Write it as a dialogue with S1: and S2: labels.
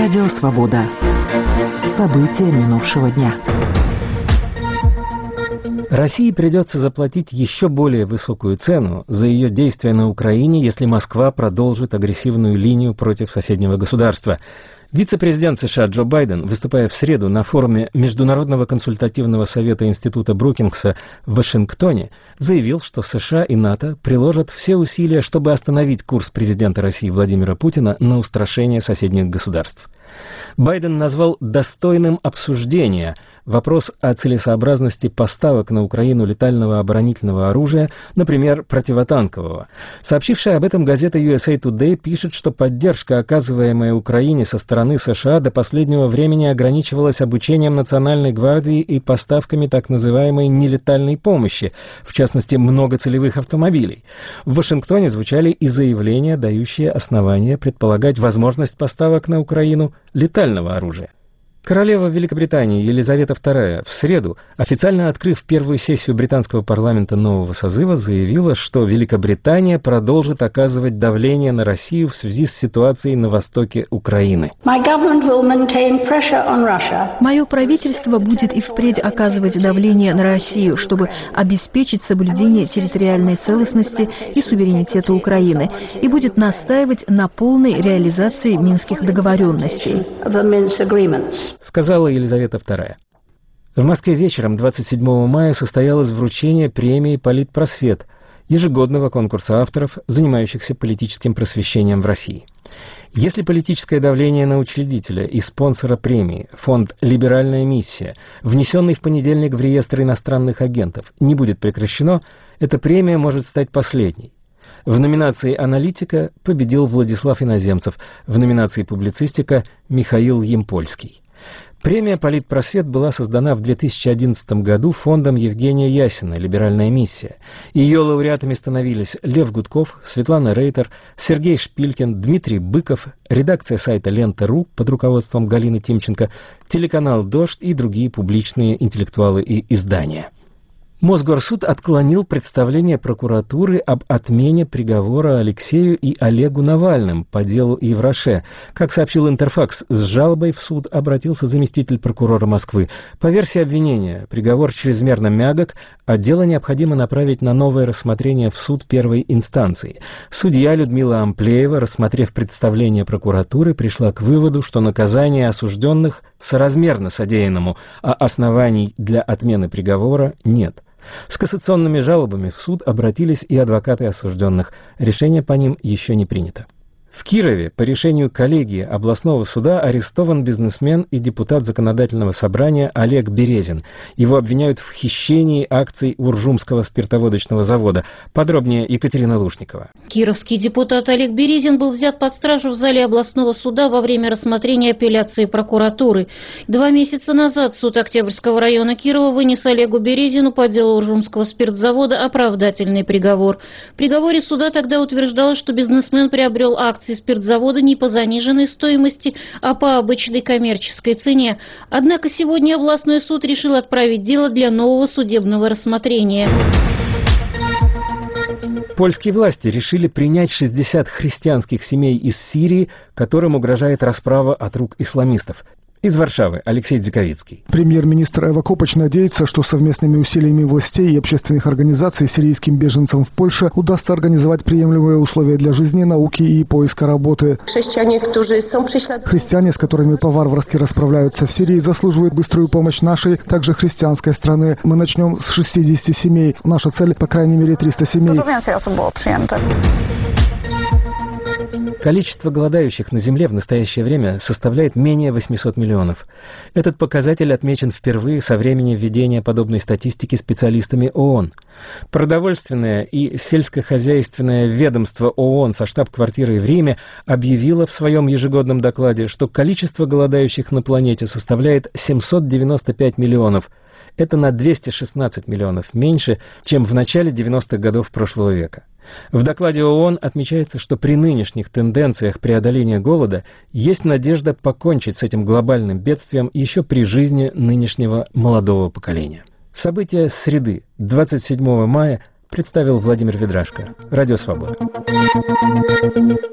S1: Радио «Свобода». События минувшего дня.
S2: России придется заплатить еще более высокую цену за ее действия на Украине, если Москва продолжит агрессивную линию против соседнего государства. Вице-президент США Джо Байден, выступая в среду на форуме Международного консультативного совета Института Брукингса в Вашингтоне, заявил, что США и НАТО приложат все усилия, чтобы остановить курс президента России Владимира Путина на устрашение соседних государств. Байден назвал достойным обсуждения вопрос о целесообразности поставок на Украину летального оборонительного оружия, например, противотанкового. Сообщившая об этом газета USA Today пишет, что поддержка, оказываемая Украине со стороны США, до последнего времени ограничивалась обучением Национальной гвардии и поставками так называемой нелетальной помощи, в частности, многоцелевых автомобилей. В Вашингтоне звучали и заявления, дающие основания предполагать возможность поставок на Украину летального оружия. Королева Великобритании Елизавета II в среду, официально открыв первую сессию британского парламента нового созыва, заявила, что Великобритания продолжит оказывать давление на Россию в связи с ситуацией на востоке Украины.
S3: Мое правительство будет и впредь оказывать давление на Россию, чтобы обеспечить соблюдение территориальной целостности и суверенитета Украины, и будет настаивать на полной реализации Минских договоренностей,
S2: сказала Елизавета II. В Москве вечером 27 мая состоялось вручение премии «Политпросвет», ежегодного конкурса авторов, занимающихся политическим просвещением в России. Если политическое давление на учредителя и спонсора премии, фонд «Либеральная миссия», внесенный в понедельник в реестр иностранных агентов, не будет прекращено, эта премия может стать последней. В номинации «Аналитика» победил Владислав Иноземцев, в номинации «Публицистика» — Михаил Емпольский. Премия «Политпросвет» была создана в 2011 году фондом Евгения Ясина «Либеральная миссия». Ее лауреатами становились Лев Гудков, Светлана Рейтер, Сергей Шпилькин, Дмитрий Быков, редакция сайта «Лента.ру» под руководством Галины Тимченко, телеканал «Дождь» и другие публичные интеллектуалы и издания. Мосгорсуд отклонил представление прокуратуры об отмене приговора Алексею и Олегу Навальным по делу Евроше. Как сообщил Интерфакс, с жалобой в суд обратился заместитель прокурора Москвы. По версии обвинения, приговор чрезмерно мягок, а дело необходимо направить на новое рассмотрение в суд первой инстанции. Судья Людмила Амплеева, рассмотрев представление прокуратуры, пришла к выводу, что наказание осужденных соразмерно содеянному, а оснований для отмены приговора нет. С кассационными жалобами в суд обратились и адвокаты осужденных. Решение по ним еще не принято. В Кирове по решению коллегии областного суда арестован бизнесмен и депутат законодательного собрания Олег Березин. Его обвиняют в хищении акций Уржумского спиртоводочного завода. Подробнее Екатерина Лушникова.
S4: Кировский депутат Олег Березин был взят под стражу в зале областного суда во время рассмотрения апелляции прокуратуры. 2 месяца назад суд Октябрьского района Кирова вынес Олегу Березину по делу Уржумского спиртзавода оправдательный приговор. В приговоре суда тогда утверждалось, что бизнесмен приобрел акции спиртзавода не по заниженной стоимости, а по обычной коммерческой цене. Однако сегодня областной суд решил отправить дело для нового судебного рассмотрения.
S2: Польские власти решили принять 60 христианских семей из Сирии, которым угрожает расправа от рук исламистов. Из Варшавы Алексей Дзиковицкий.
S5: Премьер-министр Эва Копач надеется, что совместными усилиями властей и общественных организаций сирийским беженцам в Польше удастся организовать приемлемые условия для жизни, науки и поиска работы. Христиане, с которыми по-варварски расправляются в Сирии, заслуживают быструю помощь нашей, также христианской страны. Мы начнем с 60 семей. Наша цель, по крайней мере, 300 семей.
S2: Количество голодающих на Земле в настоящее время составляет менее 800 миллионов. Этот показатель отмечен впервые со времени введения подобной статистики специалистами ООН. Продовольственное и сельскохозяйственное ведомство ООН со штаб-квартирой в Риме объявило в своем ежегодном докладе, что количество голодающих на планете составляет 795 миллионов. Это на 216 миллионов меньше, чем в начале 90-х годов прошлого века. В докладе ООН отмечается, что при нынешних тенденциях преодоления голода есть надежда покончить с этим глобальным бедствием еще при жизни нынешнего молодого поколения. События среды, 27 мая, представил Владимир Ведрашко. Радио «Свобода».